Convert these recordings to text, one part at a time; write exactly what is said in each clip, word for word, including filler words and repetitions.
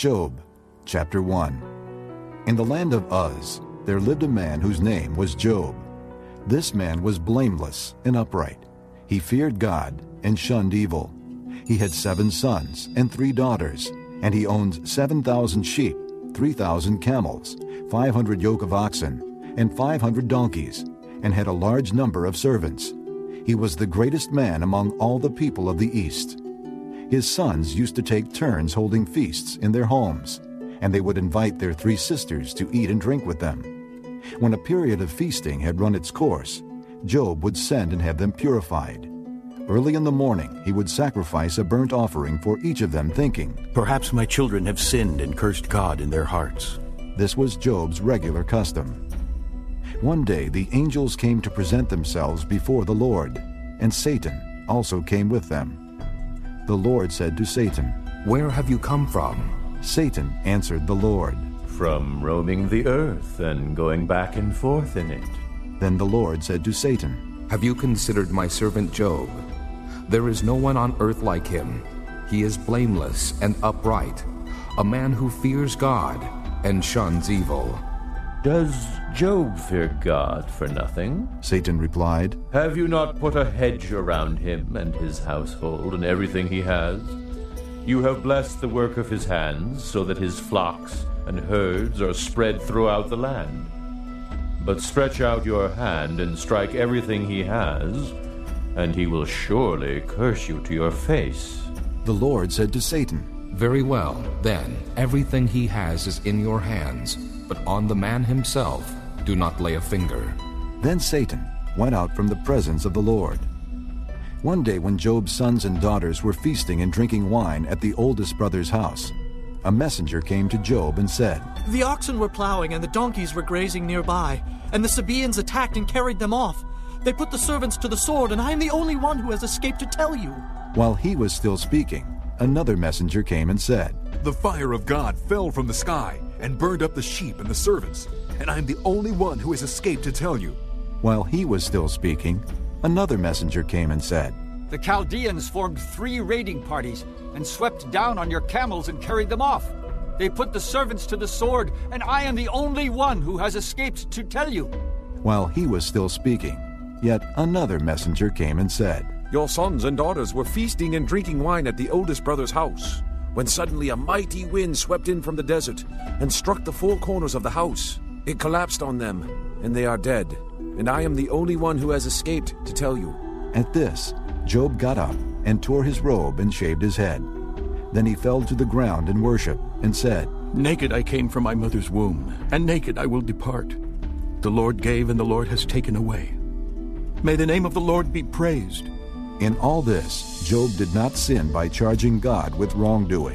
Job, chapter one. In the land of Uz there lived a man whose name was Job. This man was blameless and upright. He feared God and shunned evil. He had seven sons and three daughters, and he owned seven thousand sheep, three thousand camels, five hundred yoke of oxen, and five hundred donkeys, and had a large number of servants. He was the greatest man among all the people of the East. His sons used to take turns holding feasts in their homes, and they would invite their three sisters to eat and drink with them. When a period of feasting had run its course, Job would send and have them purified. Early in the morning he would sacrifice a burnt offering for each of them, thinking, "Perhaps my children have sinned and cursed God in their hearts." This was Job's regular custom. One day the angels came to present themselves before the Lord, and Satan also came with them. The Lord said to Satan, "Where have you come from?" Satan answered the Lord, "From roaming the earth and going back and forth in it." Then the Lord said to Satan, "Have you considered my servant Job? There is no one on earth like him. He is blameless and upright, a man who fears God and shuns evil." "Does Job fear God for nothing?" Satan replied, "Have you not put a hedge around him and his household and everything he has? You have blessed the work of his hands, so that his flocks and herds are spread throughout the land. But stretch out your hand and strike everything he has, and he will surely curse you to your face." The Lord said to Satan, "Very well, then, everything he has is in your hands, but on the man himself do not lay a finger." Then Satan went out from the presence of the Lord. One day when Job's sons and daughters were feasting and drinking wine at the oldest brother's house, a messenger came to Job and said, "The oxen were plowing and the donkeys were grazing nearby, and the Sabaeans attacked and carried them off. They put the servants to the sword, and I am the only one who has escaped to tell you." While he was still speaking, another messenger came and said, "The fire of God fell from the sky and burned up the sheep and the servants, and I am the only one who has escaped to tell you." While he was still speaking, another messenger came and said, "The Chaldeans formed three raiding parties and swept down on your camels and carried them off. They put the servants to the sword, and I am the only one who has escaped to tell you." While he was still speaking, yet another messenger came and said, "Your sons and daughters were feasting and drinking wine at the oldest brother's house, when suddenly a mighty wind swept in from the desert and struck the four corners of the house. It collapsed on them, and they are dead, and I am the only one who has escaped to tell you." At this, Job got up and tore his robe and shaved his head. Then he fell to the ground in worship and said, "Naked I came from my mother's womb, and naked I will depart. The Lord gave, and the Lord has taken away. May the name of the Lord be praised." In all this, Job did not sin by charging God with wrongdoing.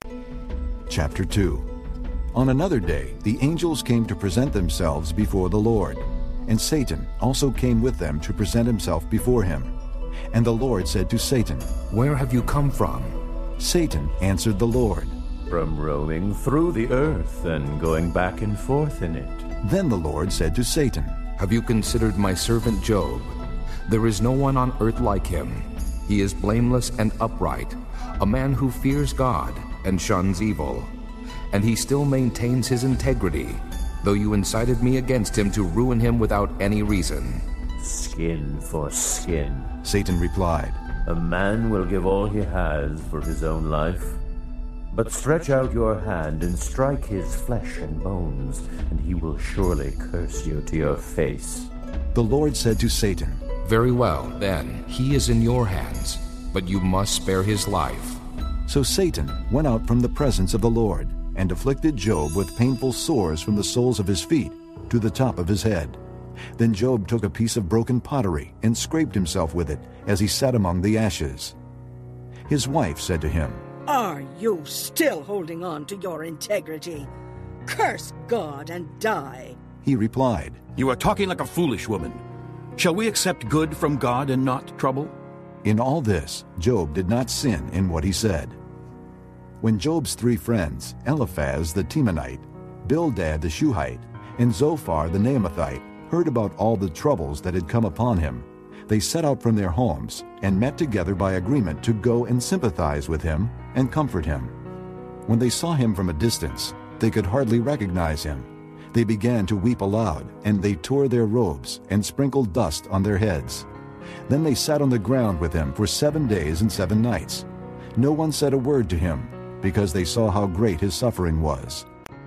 Chapter two. On another day, the angels came to present themselves before the Lord, and Satan also came with them to present himself before him. And the Lord said to Satan, "Where have you come from?" Satan answered the Lord, "From roaming through the earth and going back and forth in it." Then the Lord said to Satan, "Have you considered my servant Job? There is no one on earth like him. He is blameless and upright, a man who fears God and shuns evil. And he still maintains his integrity, though you incited me against him to ruin him without any reason." "Skin for skin," Satan replied. "A man will give all he has for his own life. But stretch out your hand and strike his flesh and bones, and he will surely curse you to your face." The Lord said to Satan, "Very well, then, he is in your hands, but you must spare his life." So Satan went out from the presence of the Lord and afflicted Job with painful sores from the soles of his feet to the top of his head. Then Job took a piece of broken pottery and scraped himself with it as he sat among the ashes. His wife said to him, "Are you still holding on to your integrity? Curse God and die." He replied, "You are talking like a foolish woman. Shall we accept good from God and not trouble?" In all this, Job did not sin in what he said. When Job's three friends, Eliphaz the Temanite, Bildad the Shuhite, and Zophar the Naamathite, heard about all the troubles that had come upon him, they set out from their homes and met together by agreement to go and sympathize with him and comfort him. When they saw him from a distance, they could hardly recognize him. They began to weep aloud, and they tore their robes and sprinkled dust on their heads. Then they sat on the ground with him for seven days and seven nights. No one said a word to him, because they saw how great his suffering was.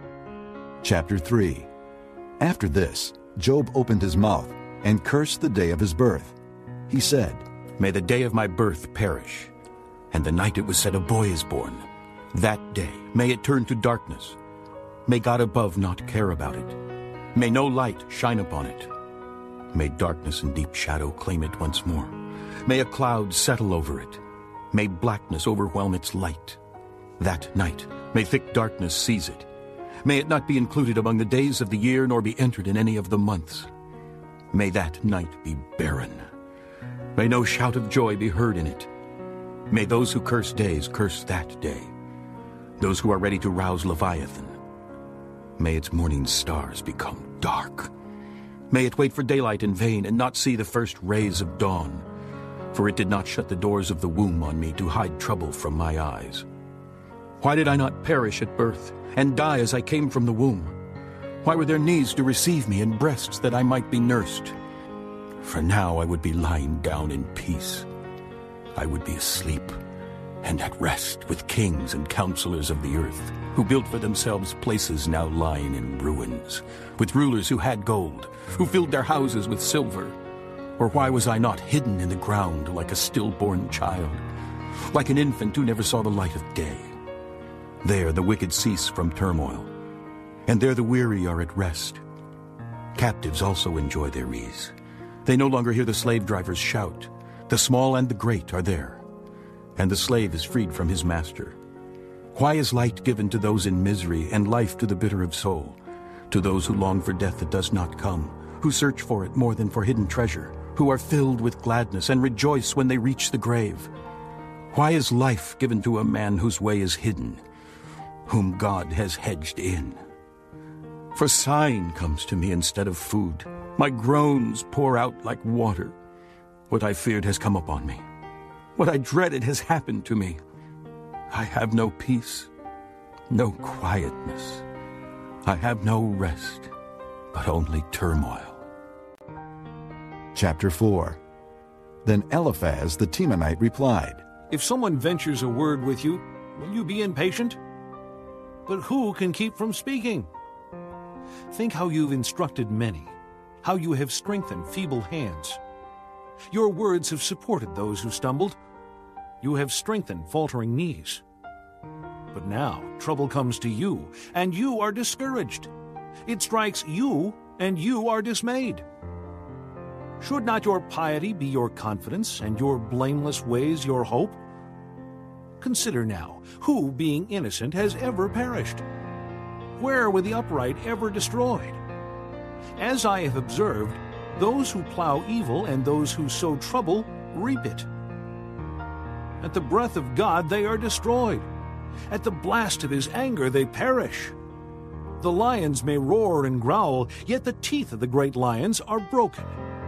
Chapter three. After this, Job opened his mouth and cursed the day of his birth. He said, May the day of my birth perish, and the night it was said a boy is born. That day may it turn to darkness. May God above not care about it. May no light shine upon it. May darkness and deep shadow claim it once more. May a cloud settle over it. May blackness overwhelm its light. That night may thick darkness seize it. May it not be included among the days of the year, nor be entered in any of the months. May that night be barren. May no shout of joy be heard in it. May those who curse days curse that day, those who are ready to rouse Leviathan. May its morning stars become dark. May it wait for daylight in vain and not see the first rays of dawn, for it did not shut the doors of the womb on me to hide trouble from my eyes. Why did I not perish at birth and die as I came from the womb? Why were there knees to receive me and breasts that I might be nursed? For now I would be lying down in peace. I would be asleep and at rest with kings and counselors of the earth, who built for themselves places now lying in ruins, with rulers who had gold, who filled their houses with silver. Or why was I not hidden in the ground like a stillborn child, like an infant who never saw the light of day? There the wicked cease from turmoil, and there the weary are at rest. Captives also enjoy their ease. They no longer hear the slave drivers shout. The small and the great are there, and the slave is freed from his master. Why is light given to those in misery, and life to the bitter of soul, to those who long for death that does not come, who search for it more than for hidden treasure, who are filled with gladness and rejoice when they reach the grave? Why is life given to a man whose way is hidden, whom God has hedged in? For sighing comes to me instead of food. My groans pour out like water. What I feared has come upon me. What I dreaded has happened to me. I have no peace, no quietness. I have no rest, but only turmoil. Chapter four. Then Eliphaz the Temanite replied, If someone ventures a word with you, will you be impatient? But who can keep from speaking? Think how you've instructed many, how you have strengthened feeble hands. Your words have supported those who stumbled. You have strengthened faltering knees. But now trouble comes to you, and you are discouraged. It strikes you, and you are dismayed. Should not your piety be your confidence, and your blameless ways your hope? Consider now, who, being innocent, has ever perished? Where were the upright ever destroyed? As I have observed, those who plow evil and those who sow trouble reap it. At the breath of God they are destroyed. At the blast of his anger they perish. The lions may roar and growl, yet the teeth of the great lions are broken.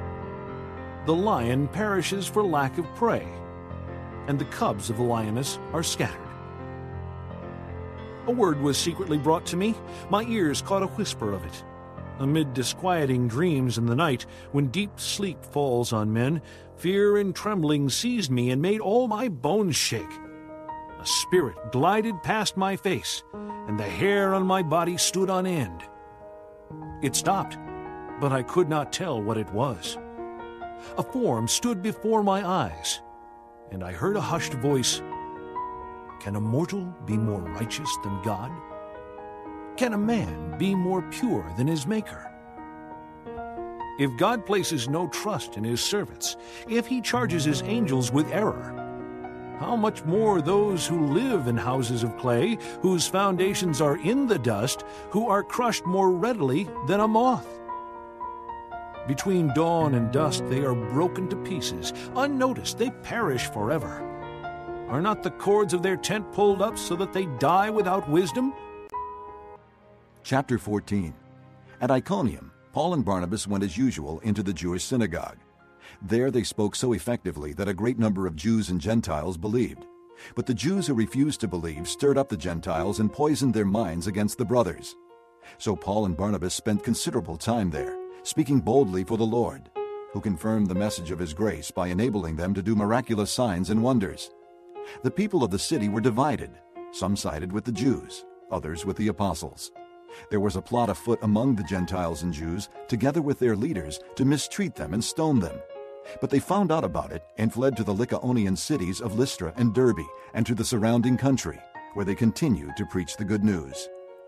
The lion perishes for lack of prey, and the cubs of the lioness are scattered. A word was secretly brought to me. My ears caught a whisper of it. Amid disquieting dreams in the night, when deep sleep falls on men, fear and trembling seized me and made all my bones shake. A spirit glided past my face, and the hair on my body stood on end. It stopped, but I could not tell what it was. A form stood before my eyes, and I heard a hushed voice, Can a mortal be more righteous than God? Can a man be more pure than his Maker? If God places no trust in his servants, if he charges his angels with error, how much more those who live in houses of clay, whose foundations are in the dust, who are crushed more readily than a moth? Between dawn and dusk they are broken to pieces. Unnoticed, they perish forever. Are not the cords of their tent pulled up so that they die without wisdom? Chapter fourteen. At Iconium, Paul and Barnabas went as usual into the Jewish synagogue. There they spoke so effectively that a great number of Jews and Gentiles believed. But the Jews who refused to believe stirred up the Gentiles and poisoned their minds against the brothers. So Paul and Barnabas spent considerable time there, speaking boldly for the Lord, who confirmed the message of his grace by enabling them to do miraculous signs and wonders. The people of the city were divided. Some sided with the Jews, others with the apostles. There was a plot afoot among the Gentiles and Jews, together with their leaders, to mistreat them and stone them. But they found out about it and fled to the Lycaonian cities of Lystra and Derbe and to the surrounding country, where they continued to preach the good news.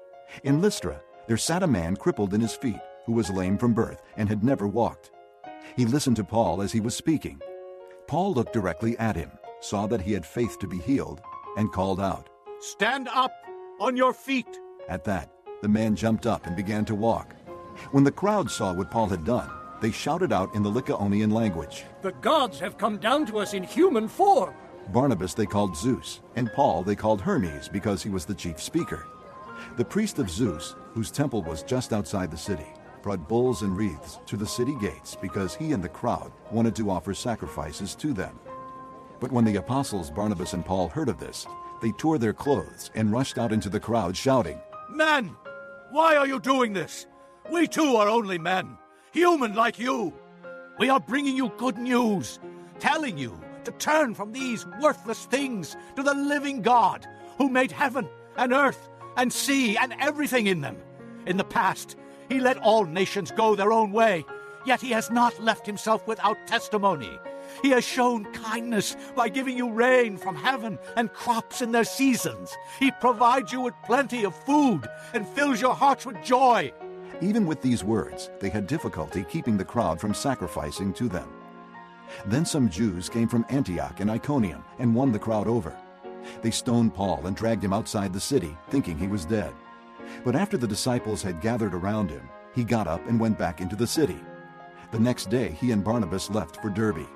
In Lystra, there sat a man crippled in his feet, who was lame from birth and had never walked. He listened to Paul as he was speaking. Paul looked directly at him, saw that he had faith to be healed, and called out, "Stand up on your feet!" At that, the man jumped up and began to walk. When the crowd saw what Paul had done, they shouted out in the Lycaonian language, "The gods have come down to us in human form!" Barnabas they called Zeus, and Paul they called Hermes because he was the chief speaker. The priest of Zeus, whose temple was just outside the city, brought bulls and wreaths to the city gates because he and the crowd wanted to offer sacrifices to them. But when the apostles Barnabas and Paul heard of this, they tore their clothes and rushed out into the crowd shouting, "Men, why are you doing this? We too are only men, human like you. We are bringing you good news, telling you to turn from these worthless things to the living God, who made heaven and earth and sea and everything in them. In the past, he let all nations go their own way, yet he has not left himself without testimony. He has shown kindness by giving you rain from heaven and crops in their seasons. He provides you with plenty of food and fills your hearts with joy." Even with these words, they had difficulty keeping the crowd from sacrificing to them. Then some Jews came from Antioch and Iconium and won the crowd over. They stoned Paul and dragged him outside the city, thinking he was dead. But after the disciples had gathered around him, he got up and went back into the city. The next day he and Barnabas left for Derbe.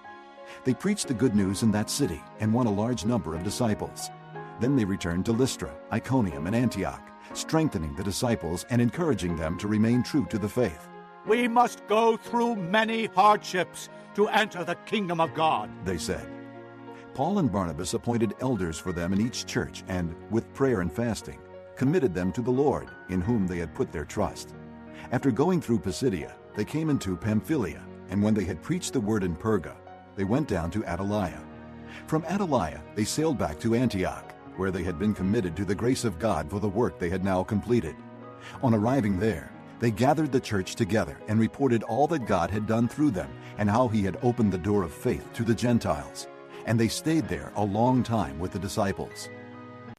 They preached the good news in that city and won a large number of disciples. Then they returned to Lystra, Iconium, and Antioch, strengthening the disciples and encouraging them to remain true to the faith. "We must go through many hardships to enter the kingdom of God," they said. Paul and Barnabas appointed elders for them in each church and, with prayer and fasting, committed them to the Lord, in whom they had put their trust. After going through Pisidia, they came into Pamphylia, and when they had preached the word in Perga, they went down to Attalia. From Attalia, they sailed back to Antioch, where they had been committed to the grace of God for the work they had now completed. On arriving there, they gathered the church together and reported all that God had done through them and how he had opened the door of faith to the Gentiles. And they stayed there a long time with the disciples.